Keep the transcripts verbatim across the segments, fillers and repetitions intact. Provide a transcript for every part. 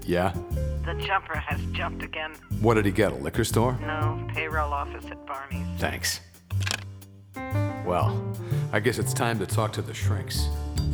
Yeah? The jumper has jumped again. What did he get, a liquor store? No, payroll office at Barney's. Thanks. Well, I guess it's time to talk to the shrinks.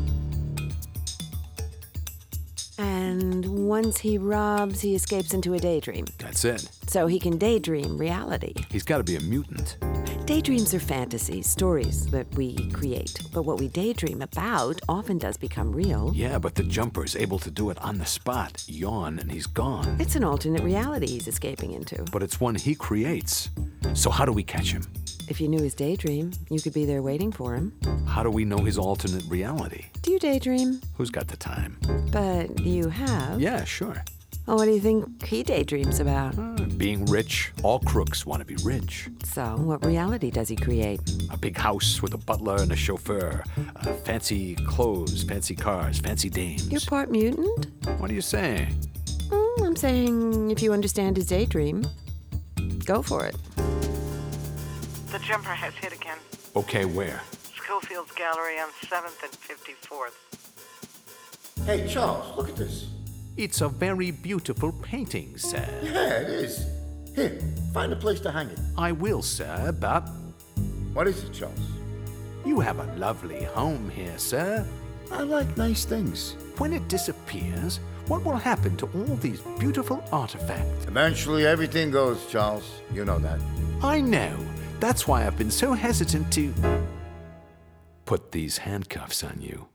And once he robs, he escapes into a daydream. That's it. So he can daydream reality. He's got to be a mutant. Daydreams are fantasies, stories that we create. But what we daydream about often does become real. Yeah, but the jumper's able to do it on the spot. Yawn, and he's gone. It's an alternate reality he's escaping into. But it's one he creates. So how do we catch him? If you knew his daydream, you could be there waiting for him. How do we know his alternate reality? Do you daydream? Who's got the time? But you have? Yeah, sure. Well, what do you think he daydreams about? Uh, being rich. All crooks want to be rich. So, what reality does he create? A big house with a butler and a chauffeur. Uh, fancy clothes, fancy cars, fancy dames. You're part mutant? What are you saying? Oh, I'm saying if you understand his daydream, go for it. The jumper has hit again. Okay, where? Schofield's Gallery on seventh and fifty-fourth. Hey, Charles, look at this. It's a very beautiful painting, sir. Yeah, it is. Here, find a place to hang it. I will, sir, but What is it, Charles? you have a lovely home here, sir. I like nice things. When it disappears, what will happen to all these beautiful artifacts? Eventually, everything goes, Charles. You know that. I know. That's why I've been so hesitant to put these handcuffs on you.